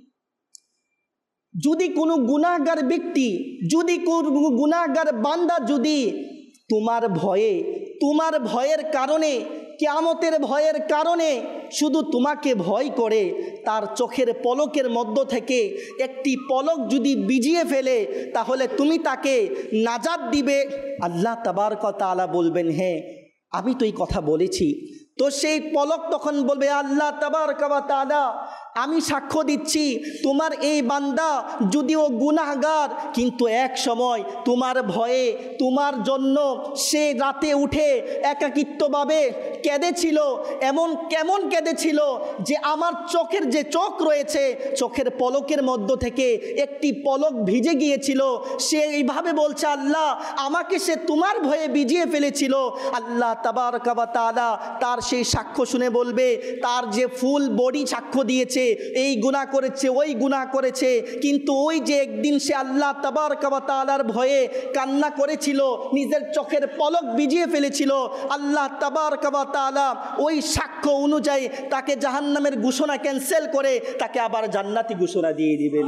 যদি কোনো গুনাহগার ব্যক্তি, যদি কোনো গুনাহগার বান্দা যদি তোমার ভয়ে, তোমার ভয়ের কারণে, কিয়ামতের ভয়ের কারণে শুধু তোমাকে ভয় করে, তার চোখের পলকের মধ্য থেকে একটি পলক যদি ভিজিয়ে ফেলে, তাহলে তুমি তাকে নাজাত দিবে। আল্লাহ তাবারক ওয়া তাআলা বলবেন, হ্যাঁ, আমি তো এই কথা বলেছি। তো সেই পলক তখন বলবে, আল্লাহ তাবারক ওয়া তাআলা, আমি সাক্ষ্য দিচ্ছি তোমার এই বান্দা যদিও গুনাহগার, কিন্তু এক সময় তোমার ভয়ে তোমার জন্য সে রাতে উঠে একাকিত্বভাবে কেঁদেছিল। কেমন কেঁদেছিল যে আমার চোখের যে চোখ রয়েছে, চোখের পলকের মধ্য থেকে একটি পলক ভিজে গিয়েছিল। সে এইভাবে বলছে, আল্লাহ আমাকে সে তোমার ভয়ে ভিজিয়ে ফেলেছিল। আল্লাহ তাবারকা ওয়া তাআলা তার সেই সাক্ষ্য শুনে বলবে, তার যে ফুল বডি সাক্ষ্য দিয়েছে এই গুনাহ করেছে, ওই গুনাহ করেছে, কিন্তু ওই যে একদিন সে আল্লাহ তাবারকা ওয়া তাআলার ভয়ে কান্না করেছিল, নিজের চোখের পলক ভিজিয়ে ফেলেছিল, আল্লাহ তাবারকা ওয়া তাআলা ওই সাক্ষ্য অনুযায়ী তাকে জাহান্নামের ঘোষণা ক্যান্সেল করে তাকে আবার জান্নাতি ঘোষণা দিয়ে দিবেন।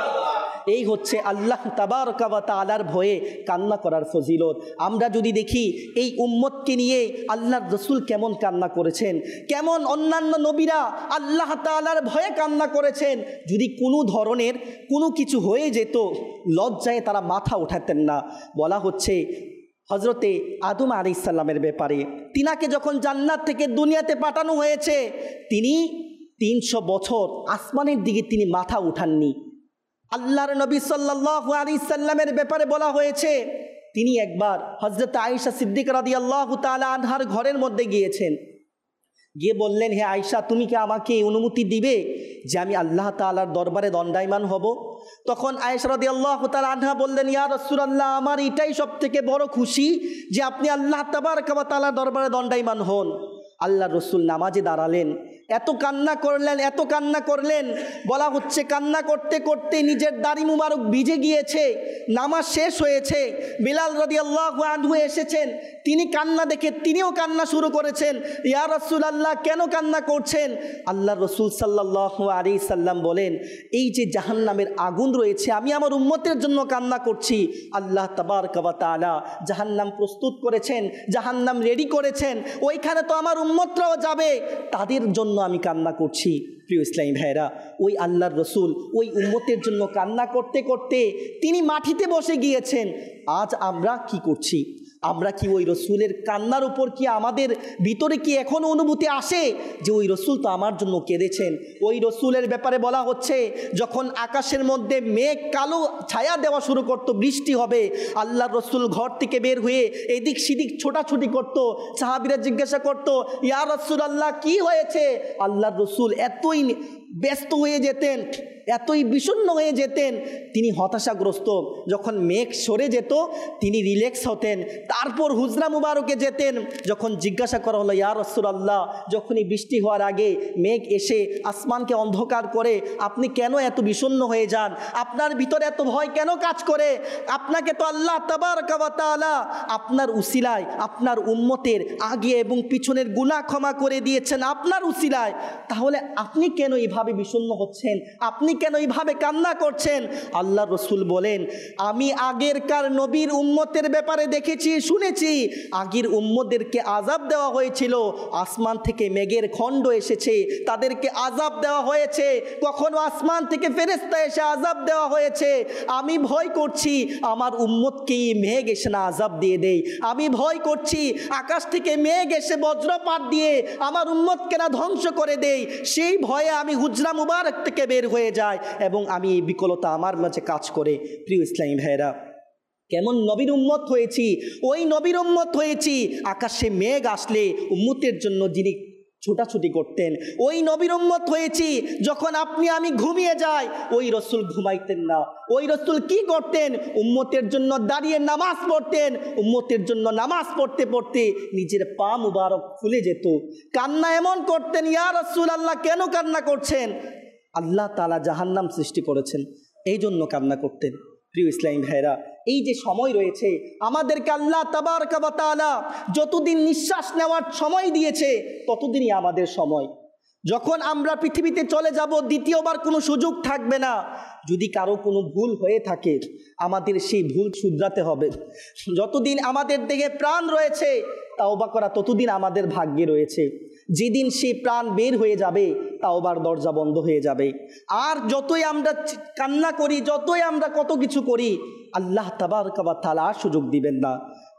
এই হচ্ছে আল্লাহ তাবারকা ওয়া তাআলার ভয়ে কান্না করার ফজিলত। আমরা যদি দেখি এই উম্মতকে নিয়ে আল্লাহর রাসূল কেমন কান্না করেছেন, কেমন অন্যান্য নবীরা আল্লাহ তাআলার ভয়ে কান্না করেছেন। যদি কোনো ধরনের কোনো কিছু হয়ে যেত, লজ্জায় তারা মাথা ওঠাতেন না। বলা হচ্ছে হজরতে আদম আলাইহিস সালামের ব্যাপারে, তিনাকে যখন জান্নাত থেকে দুনিয়াতে পাঠানো হয়েছে, তিনি 300 বছর আসমানের দিকে তিনি মাথা উঠাননি। আল্লাহর নবী সাল্লাল্লাহু আলাইহি সাল্লামের ব্যাপারে বলা হয়েছে, তিনি একবার হযরত আয়েশা সিদ্দিকা রাদিয়াল্লাহু তাআলা আনহার ঘরের মধ্যে গিয়েছেন। গিয়ে বললেন, হে আয়েশা, তুমি কি আমাকে অনুমতি দিবে যে আমি আল্লাহ তাআলার দরবারে দণ্ডায়মান হব? তখন আয়েশা রাদিয়াল্লাহু তাআলা আনহা বললেন, ইয়া রাসূলুল্লাহ, আমার এটাই সবথেকে বড় খুশি যে আপনি আল্লাহ তাবারকা ওয়া তাআলার দরবারে দণ্ডায়মান হন। আল্লাহর রাসূল নামাজে দাঁড়ালেন, এত কান্না করলেন, বলা হচ্ছে কান্না করতে করতে নিজের দাড়ি মুবারক ভিজে গিয়েছে। নামাজ শেষ হয়েছে, বিলাল রাদিয়াল্লাহু আনহু এসেছেন, তিনি কান্না দেখে তিনিও কান্না শুরু করেছেন। ইয়া রাসূলুল্লাহ, কেন কান্না করছেন? আল্লাহর রাসূল সাল্লাল্লাহু আলাইহি সাল্লাম বলেন, এই যে জাহান্নামের আগুন রয়েছে, আমি আমার উম্মতের জন্য কান্না করছি। আল্লাহ তাবারকা ওয়া তাআলা জাহান্নাম প্রস্তুত করেছেন, জাহান্নাম রেডি করেছেন, ওইখানে তো আমার উম্মতরাও যাবে, তাদের জন্য আমি কান্না করছি। প্রিয় ইসলামী ভাইরা, ওই আল্লাহর রসুল ওই উম্মতের জন্য কান্না করতে করতে তিনি মাটিতে বসে গিয়েছেন। আজ আমরা কি করছি? আমরা কি ওই রসুলের কান্নার উপর কি আমাদের ভিতরে কি এখনও অনুভূতি আসে যে ওই রসুল তো আমার জন্য কেঁদেছেন? ওই রসুলের ব্যাপারে বলা হচ্ছে, যখন আকাশের মধ্যে মেঘ কালো ছায়া দেওয়া শুরু করত, বৃষ্টি হবে, আল্লাহর রসুল ঘর থেকে বের হয়ে এদিক সেদিক ছোটাছুটি করত। সাহাবীরা জিজ্ঞাসা করত, ইয়া রাসূলুল্লাহ কি হয়েছে? আল্লাহর রসুল এতই ব্যস্ত হয়ে যেতেন, এতই বিষণ্ণ হয়ে যেতেন, তিনি হতাশাগ্রস্ত। যখন মেঘ সরে যেত তিনি রিল্যাক্স হতেন, তারপর হুজরা মুবারকে যেতেন। যখন জিজ্ঞাসা করা হলো, ইয়া রাসূলুল্লাহ, যখনই বৃষ্টি হওয়ার আগে মেঘ এসে আসমানকে অন্ধকার করে, আপনি কেন এত বিষণ্ণ হয়ে যান? আপনার ভিতরে এত ভয় কেন কাজ করে? আপনাকে তো আল্লাহ তাবারকা ওয়া তাআলা আপনার উসিলায় আপনার উম্মতের আগে এবং পিছনের গুনাহ ক্ষমা করে দিয়েছেন আপনার উসিলায়, তাহলে আপনি কেন এইভাবে বিষণ্ণ হচ্ছেন? আপনি কেন এইভাবে কান্না করছেন? আল্লাহ রসুল বলেন, আমি আগেরকার নবীর উম্মতের ব্যাপারে দেখেছি, শুনেছি, আগের উম্মতদেরকে আযাব দেওয়া হয়েছিল, আসমান থেকে মেঘের খণ্ড এসেছে, তাদেরকে আযাব দেওয়া হয়েছে, কখনো আসমান থেকে ফেরেশতা এসে আযাব দেওয়া হয়েছে। আমি ভয় করছি আমার উম্মতকে মেঘ এসে না আযাব দিয়ে দেয়। আমি ভয় করছি আকাশ থেকে মেঘ এসে বজ্রপাত দিয়ে আমার উম্মতকে না ধ্বংস করে দেয়। সেই ভয়ে আমি হুজরা মুবারক থেকে বের হয়ে যায় এবং আমি এই বিকলতা আমার মাঝে কাজ করে। প্রিয় ইসলামী ভাইরা, কেমন নবীর উম্মত হয়েছি, ওই নবীর উম্মত হয়েছি আকাশে মেঘ আসলে উম্মতের জন্য যিনি ছোটাছুটি করতেন, ওই নবীর উম্মত হয়েছি যখন আপনি আমি ঘুমিয়ে যাই ওই রসুল ঘুমাইতেন না। ওই রসুল কি করতেন? উম্মতের জন্য দাঁড়িয়ে নামাজ পড়তেন, উম্মতের জন্য নামাজ পড়তে পড়তে নিজের পা মুবারক ফুলে যেত, কান্না এমন করতেন, ইয়া রাসূলুল্লাহ কেন কান্না করছেন? আল্লাহ তাআলা জাহান্নাম সৃষ্টি করেছেন, এই জন্য কান্না করতেন। প্রিয় ইসলামী ভাইরা, এই যে সময় রয়েছে আমাদেরকে আল্লাহ তাবারকা ওয়া তাআলা যতদিন নিঃশ্বাস নেওয়ার সময় দিয়েছে ততদিনই আমাদের সময়। যখন আমরা পৃথিবীতে চলে যাব দ্বিতীয়বার কোনো সুযোগ থাকবে না। যদি কারো কোনো ভুল হয়ে থাকে আমাদের সেই ভুল শুধরাতে হবে। যতদিন আমাদের দেহে প্রাণ রয়েছে তাওবা করা ততদিন আমাদের ভাগ্যে রয়েছে। যেদিন সেই প্রাণ বের হয়ে যাবে তাওবার দরজা বন্ধ হয়ে যাবে। আর যতই আমরা কান্না করি, যতই আমরা কত কিছু করি, আল্লাহ তাবারকা ওয়া তাআলা সুযোগ দিবেন না।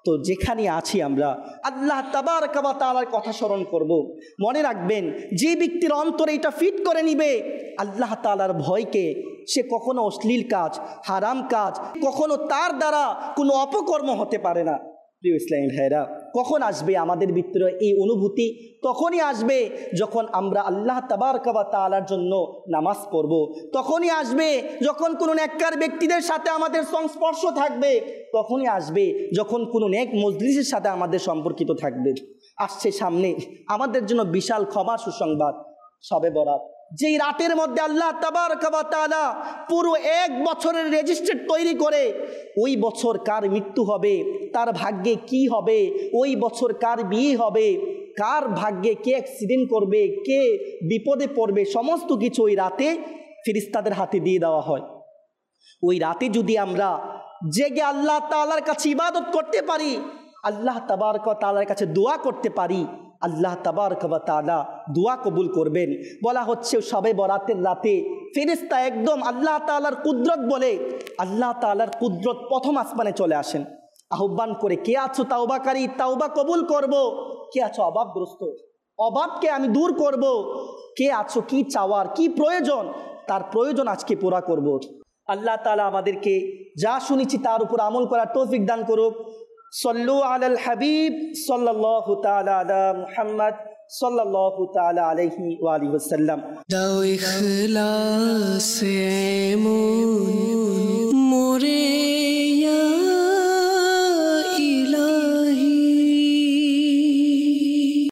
তো যেখানে আছি আমরা আল্লাহ তাবারক ওয়া তাআলার কথা স্মরণ করব। মনে রাখবেন, যে ব্যক্তির অন্তরে এটা ফিট করে নিবে আল্লাহ তাআলার ভয়কে, সে কখনো অশ্লীল কাজ, হারাম কাজ, কখনো তার দ্বারা কোনো অপকর্ম হতে পারে না। প্রিয় ইসলামী ভাইরা, কখন আসবে আমাদের ভিতরে এই অনুভূতি? তখনই আসবে যখন আমরা আল্লাহ তাবারক ওয়া তাআলার জন্য নামাজ পড়ব। তখনই আসবে যখন কোনো নেককার ব্যক্তিদের সাথে আমাদের সংস্পর্শ থাকবে। তখনই আসবে যখন কোনো নেক মজলিসের সাথে আমাদের সম্পর্কিত থাকবে। আসছে সামনে আমাদের জন্য বিশাল ক্ষমার সুসংবাদ, শবে বরাত, যেই রাতের মধ্যে আল্লাহ তাবারক ওয়া তাআলা পুরো 1 বছরের রেজিস্টার তৈরি করে ওই বছর কার মৃত্যু হবে, তার ভাগ্যে কি হবে, ওই বছর কার বিয়ে হবে, কার ভাগ্যে কে অ্যাক্সিডেন্ট করবে, কে বিপদে পড়বে, সমস্ত কিছু ওই রাতে ফেরেশতাদের হাতে দিয়ে দেওয়া হয়। ওই রাতে যদি আমরা জেগে আল্লাহ তাআলার কাছে ইবাদত করতে পারি, আল্লাহ তাবারক ওয়া তাআলার কাছে দোয়া করতে পারি, আল্লাহ তাবারক ওয়া তাআলা দোয়া কবুল করবেন। বলা হচ্ছে শবে বরাতের রাতে ফেরেশতা একদম আল্লাহ তাআলার কুদরত বলে, আল্লাহ তাআলার কুদরত প্রথম আসমানে চলে আসেন, আহ্বান করে, কে আছো তাওবাকারী, তাওবা কবুল করব। কে আছো অভাবগ্রস্ত, অভাবকে আমি দূর করব। কে আছো কি চাওয়ার, কি প্রয়োজন, তার প্রয়োজন আজকে পুরা করব। আল্লাহ তাআলা আমাদেরকে যা শুনেছি তার উপর আমল করার তৌফিক দান করুক। সল্লু আলাল হাবিব সাল্লাল্লাহু তাআলা আলা মুহাম্মদ সাল্লাল্লাহু তাআলা আলাইহি ওয়া আলিহি ওয়াসাল্লাম। দাও ইখলাস এমন